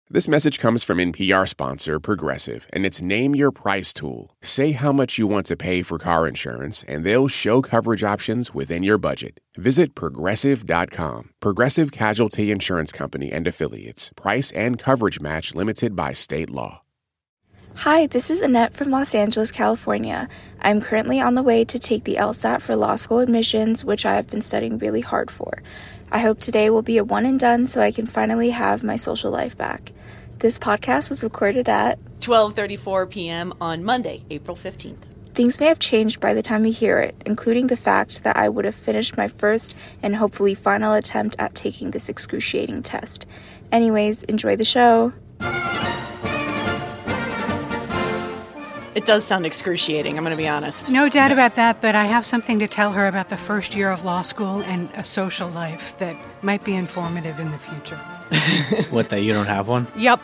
This message comes from NPR sponsor Progressive, and it's Name Your Price tool. Say how much you want to pay for car insurance, and they'll show coverage options within your budget. Visit Progressive.com. Progressive Casualty Insurance Company and Affiliates. Price and coverage match limited by state law. Hi, this is Annette from Los Angeles, California. I'm currently on the way to take the LSAT for law school admissions, which I have been studying really hard for. I hope today will be a one and done so I can finally have my social life back. This podcast was recorded at 12:34 p.m. on Monday, April 15th. Things may have changed by the time you hear it, including the fact that I would have finished my first and hopefully final attempt at taking this excruciating test. Anyways, enjoy the show. It does sound excruciating, I'm going to be honest. No doubt about that, but I have something to tell her about the first year of law school and a social life that might be informative in the future. What, that you don't have one? Yep.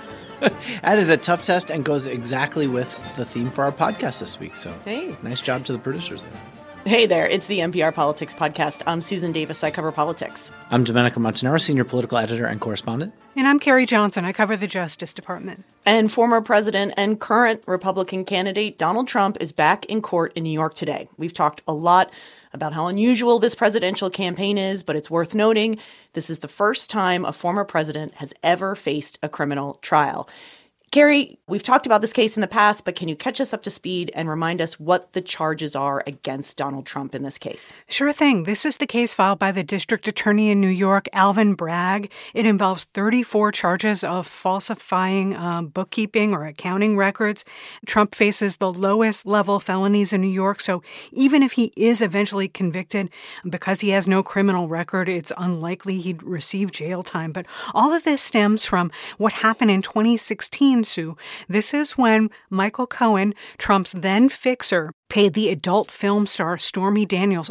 That is a tough test and goes exactly with the theme for our podcast this week. So, hey, nice job to the producers there. Hey there, it's the NPR Politics Podcast. I'm Susan Davis. I cover politics. I'm Domenico Montanaro, senior political editor and correspondent. And I'm Carrie Johnson. I cover the Justice Department. And former president and current Republican candidate Donald Trump is back in court in New York today. We've talked a lot about how unusual this presidential campaign is, but it's worth noting this is the first time a former president has ever faced a criminal trial. Carrie, we've talked about this case in the past, but can you catch us up to speed and remind us what the charges are against Donald Trump in this case? Sure thing. This is the case filed by the district attorney in New York, Alvin Bragg. It involves 34 charges of falsifying bookkeeping or accounting records. Trump faces the lowest level felonies in New York, so even if he is eventually convicted, because he has no criminal record, it's unlikely he'd receive jail time. But all of this stems from what happened in 2016. Sue. This is when Michael Cohen, Trump's then fixer, paid the adult film star Stormy Daniels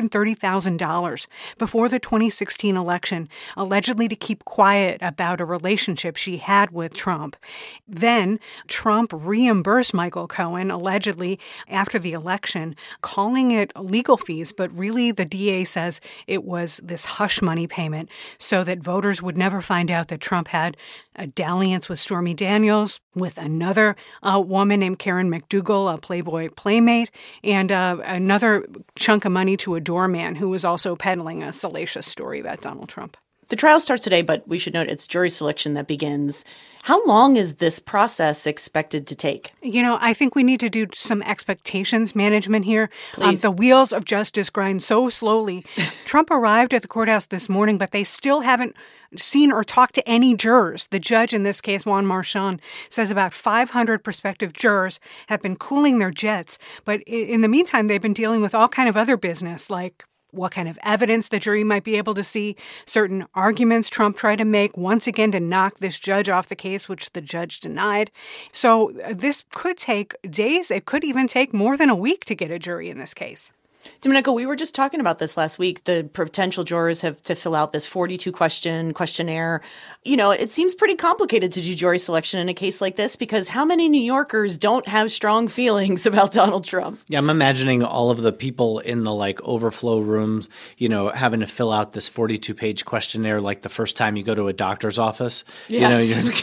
$130,000 before the 2016 election, allegedly to keep quiet about a relationship she had with Trump. Then Trump reimbursed Michael Cohen, allegedly, after the election, calling it legal fees, but really the DA says it was this hush money payment so that voters would never find out that Trump had a dalliance with Stormy Daniels, with another woman named Karen McDougal, a Playboy playmate, and another chunk of money to a doorman who was also peddling a salacious story about Donald Trump. The trial starts today, but we should note it's jury selection that begins. How long is this process expected to take? You know, I think we need to do some expectations management here. Please. The wheels of justice grind so slowly. Trump arrived at the courthouse this morning, but they still haven't seen or talked to any jurors. The judge in this case, Juan Marchand, says about 500 prospective jurors have been cooling their jets. But in the meantime, they've been dealing with all kind of other business, like what kind of evidence the jury might be able to see, certain arguments Trump tried to make once again to knock this judge off the case, which the judge denied. So this could take days. It could even take more than a week to get a jury in this case. Domenico, we were just talking about this last week. The potential jurors have to fill out this 42-question questionnaire. You know, it seems pretty complicated to do jury selection in a case like this because how many New Yorkers don't have strong feelings about Donald Trump? Yeah, I'm imagining all of the people in the overflow rooms, having to fill out this 42-page questionnaire like the first time you go to a doctor's office. Yes.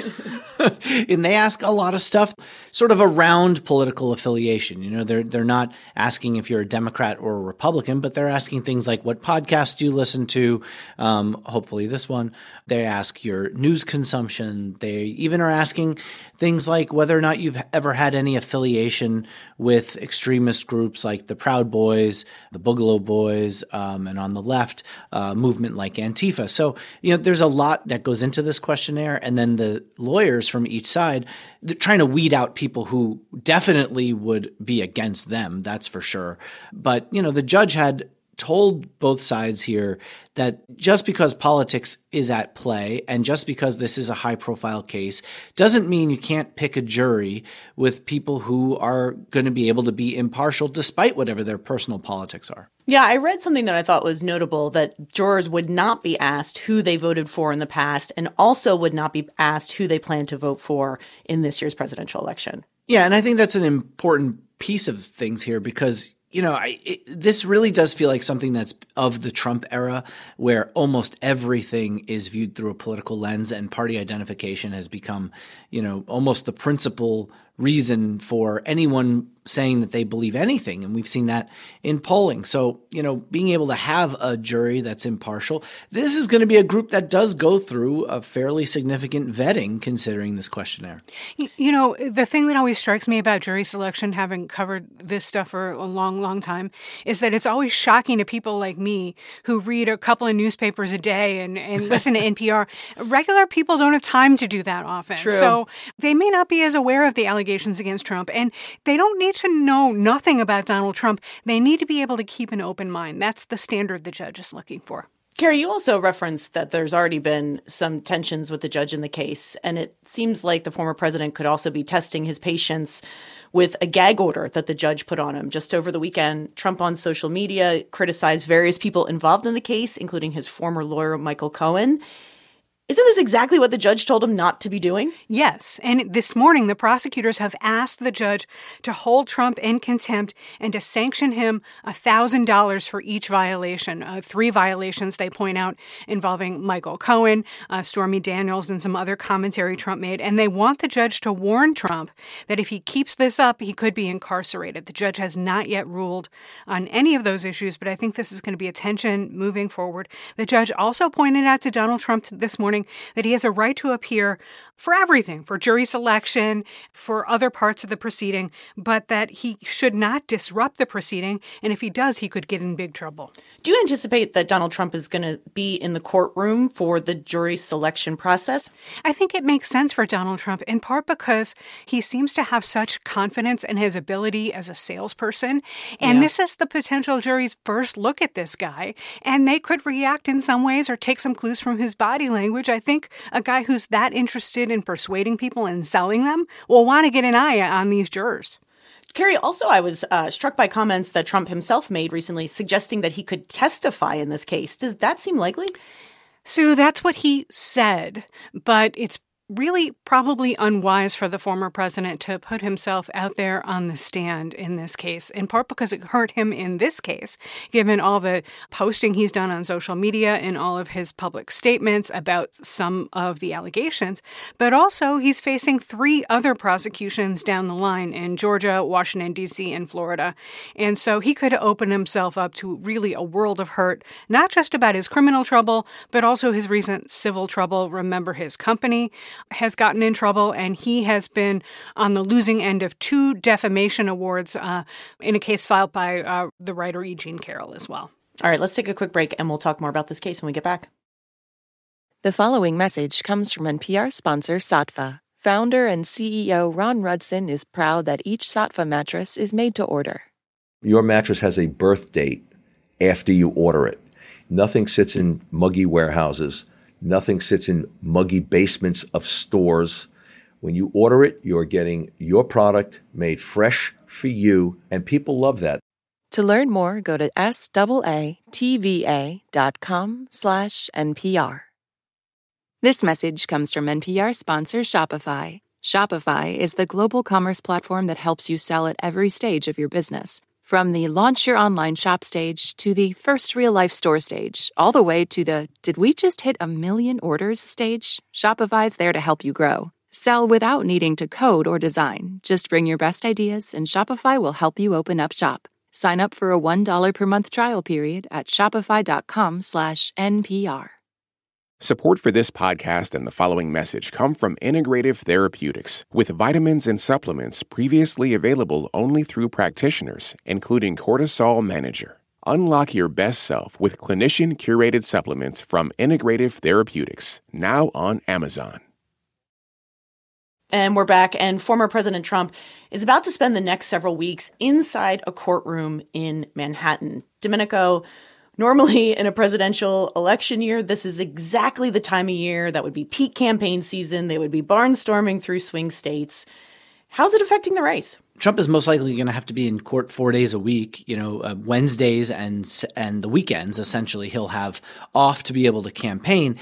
And they ask a lot of stuff sort of around political affiliation. They're not asking if you're a Democrat or a Republican, but they're asking things like what podcasts do you listen to, hopefully this one. They ask your news consumption. They even are asking things like whether or not you've ever had any affiliation with extremist groups like the Proud Boys, the Boogaloo Boys, and on the left, movement like Antifa. So, there's a lot that goes into this questionnaire. And then the lawyers from each side, they're trying to weed out people who definitely would be against them. That's for sure. But, the judge had told both sides here that just because politics is at play and just because this is a high-profile case doesn't mean you can't pick a jury with people who are going to be able to be impartial despite whatever their personal politics are. Yeah, I read something that I thought was notable, that jurors would not be asked who they voted for in the past and also would not be asked who they plan to vote for in this year's presidential election. Yeah, and I think that's an important piece of things here because This really does feel like something that's of the Trump era, where almost everything is viewed through a political lens, and party identification has become, almost the principal reason for anyone saying that they believe anything. And we've seen that in polling. So, being able to have a jury that's impartial, this is going to be a group that does go through a fairly significant vetting considering this questionnaire. The thing that always strikes me about jury selection, having covered this stuff for a long, long time, is that it's always shocking to people like me who read a couple of newspapers a day and listen to NPR. Regular people don't have time to do that often. True. So they may not be as aware of the allegations against Trump, and they don't need to know nothing about Donald Trump. They need to be able to keep an open mind. That's the standard the judge is looking for. Carrie, you also referenced that there's already been some tensions with the judge in the case, and it seems like the former president could also be testing his patience with a gag order that the judge put on him. Just over the weekend, Trump on social media criticized various people involved in the case, including his former lawyer, Michael Cohen. Isn't this exactly what the judge told him not to be doing? Yes. And this morning, the prosecutors have asked the judge to hold Trump in contempt and to sanction him $1,000 for each violation. 3 violations, they point out, involving Michael Cohen, Stormy Daniels, and some other commentary Trump made. And they want the judge to warn Trump that if he keeps this up, he could be incarcerated. The judge has not yet ruled on any of those issues, but I think this is going to be a tension moving forward. The judge also pointed out to Donald Trump this morning that he has a right to appear for everything, for jury selection, for other parts of the proceeding, but that he should not disrupt the proceeding. And if he does, he could get in big trouble. Do you anticipate that Donald Trump is going to be in the courtroom for the jury selection process? I think it makes sense for Donald Trump, in part because he seems to have such confidence in his ability as a salesperson. And This is the potential jury's first look at this guy. And they could react in some ways or take some clues from his body language. I think a guy who's that interested in persuading people and selling them will want to get an eye on these jurors. Carrie, also I was struck by comments that Trump himself made recently suggesting that he could testify in this case. Does that seem likely? So that's what he said, but it's really probably unwise for the former president to put himself out there on the stand in this case, in part because it hurt him in this case, given all the posting he's done on social media and all of his public statements about some of the allegations. But also, he's facing 3 other prosecutions down the line in Georgia, Washington, D.C., and Florida. And so he could open himself up to really a world of hurt, not just about his criminal trouble, but also his recent civil trouble. Remember, his company has gotten in trouble, and he has been on the losing end of 2 defamation awards in a case filed by the writer E. Jean Carroll as well. All right, let's take a quick break, and we'll talk more about this case when we get back. The following message comes from NPR sponsor Saatva. Founder and CEO Ron Rudson is proud that each Saatva mattress is made to order. Your mattress has a birth date after you order it. Nothing sits in muggy warehouses. Nothing sits in muggy basements of stores. When you order it, you're getting your product made fresh for you, and people love that. To learn more, go to SAATVA.com/NPR. This message comes from NPR sponsor Shopify. Shopify is the global commerce platform that helps you sell at every stage of your business. From the launch your online shop stage to the first real-life store stage, all the way to the did we just hit 1 million orders stage, Shopify's there to help you grow. Sell without needing to code or design. Just bring your best ideas and Shopify will help you open up shop. Sign up for a $1 per month trial period at shopify.com/NPR. Support for this podcast and the following message come from Integrative Therapeutics, with vitamins and supplements previously available only through practitioners, including Cortisol Manager. Unlock your best self with clinician-curated supplements from Integrative Therapeutics, now on Amazon. And we're back, and former President Trump is about to spend the next several weeks inside a courtroom in Manhattan. Domenico, normally in a presidential election year, this is exactly the time of year that would be peak campaign season. They would be barnstorming through swing states. How's it affecting the race? Trump is most likely going to have to be in court 4 days a week, Wednesdays and the weekends, essentially, he'll have off to be able to campaign.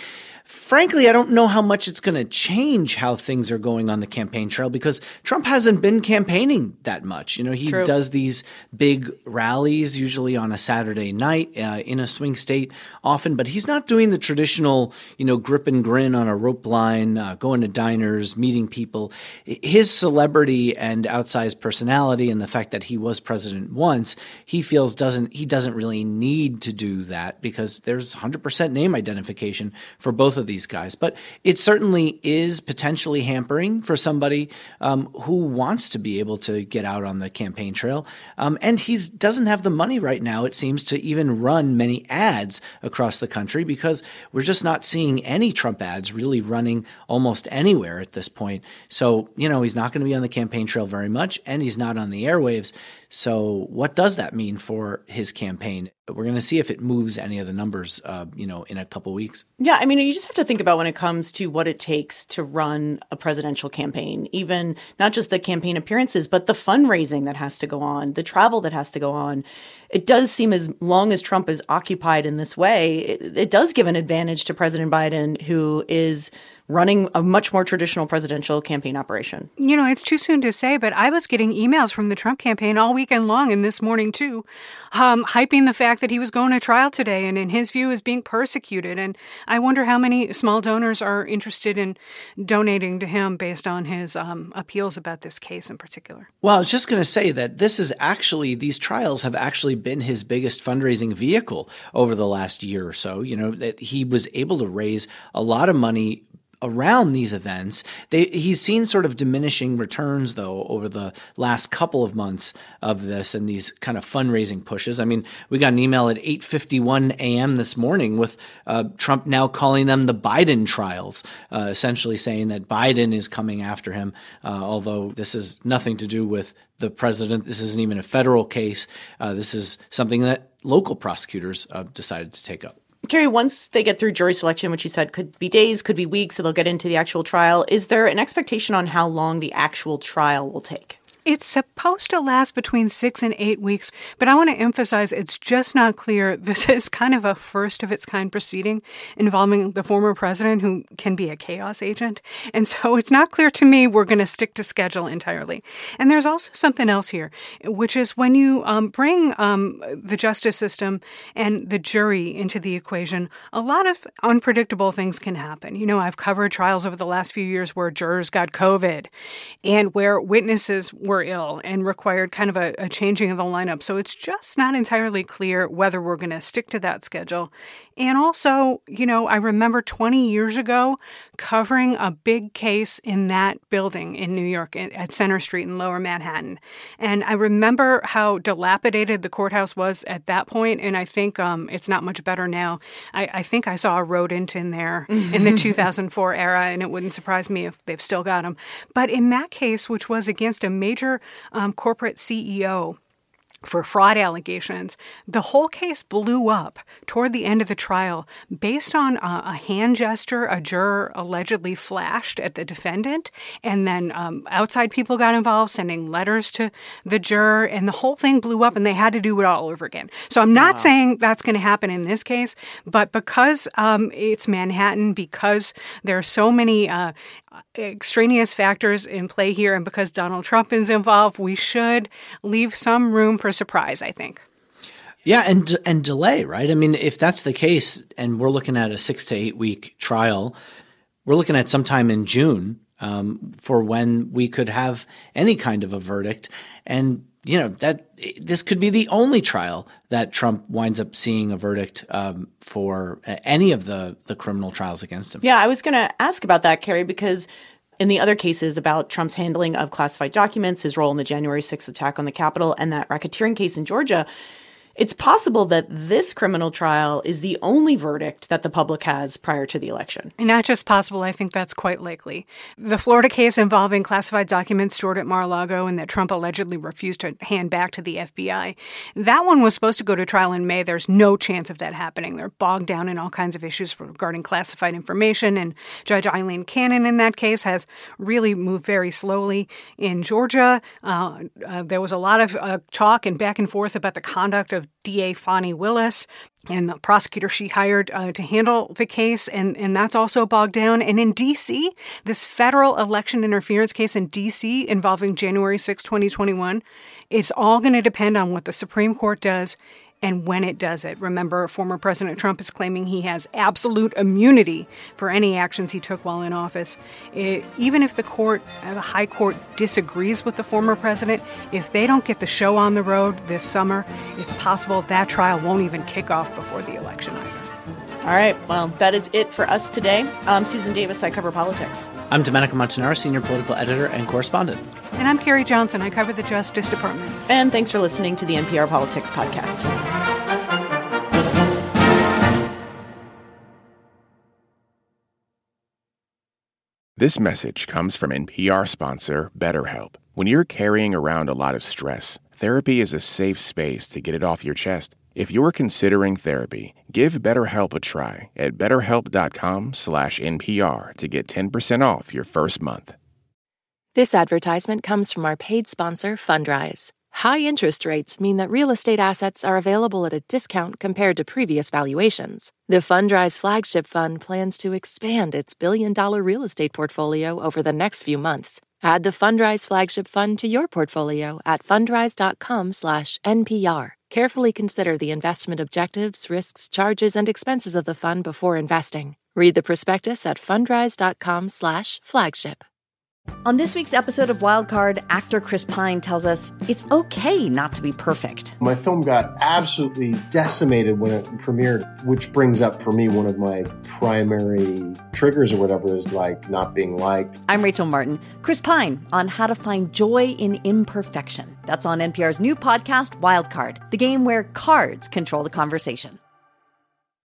Frankly, I don't know how much it's going to change how things are going on the campaign trail because Trump hasn't been campaigning that much. He True. does these big rallies, usually on a Saturday night in a swing state often, but he's not doing the traditional, grip and grin on a rope line, going to diners, meeting people. His celebrity and outsized personality and the fact that he was president once, he feels he doesn't really need to do that because there's 100% name identification for both of these guys. But it certainly is potentially hampering for somebody who wants to be able to get out on the campaign trail. And he doesn't have the money right now, it seems, to even run many ads across the country because we're just not seeing any Trump ads really running almost anywhere at this point. So, he's not going to be on the campaign trail very much, and he's not on the airwaves. So what does that mean for his campaign? We're going to see if it moves any of the numbers, in a couple weeks. Yeah, I mean, you just have to think about when it comes to what it takes to run a presidential campaign, even not just the campaign appearances, but the fundraising that has to go on, the travel that has to go on. It does seem as long as Trump is occupied in this way, it does give an advantage to President Biden, who is running a much more traditional presidential campaign operation. It's too soon to say, but I was getting emails from the Trump campaign all weekend long and this morning too, hyping the fact that he was going to trial today and in his view is being persecuted. And I wonder how many small donors are interested in donating to him based on his appeals about this case in particular. Well, I was just going to say that these trials have actually been his biggest fundraising vehicle over the last year or so. That he was able to raise a lot of money around these events. He's seen sort of diminishing returns, though, over the last couple of months of this and these kind of fundraising pushes. I mean, we got an email at 8:51 a.m. this morning with Trump now calling them the Biden trials, essentially saying that Biden is coming after him, although this is nothing to do with the president. This isn't even a federal case. This is something that local prosecutors decided to take up. Carrie, once they get through jury selection, which you said could be days, could be weeks, so they'll get into the actual trial, is there an expectation on how long the actual trial will take? It's supposed to last between 6 and 8 weeks, but I want to emphasize it's just not clear. This is kind of a first-of-its-kind proceeding involving the former president who can be a chaos agent. And so it's not clear to me we're going to stick to schedule entirely. And there's also something else here, which is when you bring the justice system and the jury into the equation, a lot of unpredictable things can happen. I've covered trials over the last few years where jurors got COVID and where witnesses were ill and required kind of a changing of the lineup. So it's just not entirely clear whether we're going to stick to that schedule. And also, I remember 20 years ago covering a big case in that building in New York at Center Street in Lower Manhattan. And I remember how dilapidated the courthouse was at that point. And I think it's not much better now. I think I saw a rodent in there in the 2004 era, and it wouldn't surprise me if they've still got them. But in that case, which was against a major corporate CEO, for fraud allegations, the whole case blew up toward the end of the trial based on a hand gesture a juror allegedly flashed at the defendant. And then outside people got involved, sending letters to the juror, and the whole thing blew up and they had to do it all over again. So I'm not saying that's going to happen in this case, but because it's Manhattan, because there are so many extraneous factors in play here, and because Donald Trump is involved, we should leave some room for surprise, I think. Yeah, and delay, right? I mean, if that's the case, and we're looking at a 6 to 8 week trial, we're looking at sometime in June for when we could have any kind of a verdict. And that this could be the only trial that Trump winds up seeing a verdict for any of the criminal trials against him. Yeah, I was going to ask about that, Carrie, because in the other cases about Trump's handling of classified documents, his role in the January 6th attack on the Capitol, and that racketeering case in Georgia, it's possible that this criminal trial is the only verdict that the public has prior to the election. And not just possible, I think that's quite likely. The Florida case involving classified documents stored at Mar-a-Lago and that Trump allegedly refused to hand back to the FBI, that one was supposed to go to trial in May. There's no chance of that happening. They're bogged down in all kinds of issues regarding classified information, and Judge Eileen Cannon in that case has really moved very slowly. In Georgia, there was a lot of talk and back and forth about the conduct of of DA Fani Willis and the prosecutor she hired to handle the case, and that's also bogged down. And in D.C., this federal election interference case in D.C. involving January 6, 2021, it's all going to depend on what the Supreme Court does and when it does it. Remember, former President Trump is claiming he has absolute immunity for any actions he took while in office. Even if the high court disagrees with the former president, if they don't get the show on the road this summer, it's possible that trial won't even kick off before the election either. All right. Well, that is it for us today. I'm Susan Davis. I cover politics. I'm Domenico Montanaro, senior political editor and correspondent. And I'm Carrie Johnson. I cover the Justice Department. And thanks for listening to the NPR Politics Podcast. This message comes from NPR sponsor BetterHelp. When you're carrying around a lot of stress, therapy is a safe space to get it off your chest. If you're considering therapy, give BetterHelp a try at BetterHelp.com/NPR to get 10% off your first month. This advertisement comes from our paid sponsor, Fundrise. High interest rates mean that real estate assets are available at a discount compared to previous valuations. The Fundrise Flagship Fund plans to expand its billion-dollar real estate portfolio over the next few months. Add the Fundrise Flagship Fund to your portfolio at fundrise.com/NPR. Carefully consider the investment objectives, risks, charges, and expenses of the fund before investing. Read the prospectus at fundrise.com/flagship. On this week's episode of Wildcard, actor Chris Pine tells us it's okay not to be perfect. My film got absolutely decimated when it premiered, which brings up for me one of my primary triggers or whatever is like not being liked. I'm Rachel Martin. Chris Pine on how to find joy in imperfection. That's on NPR's new podcast, Wildcard, the game where cards control the conversation.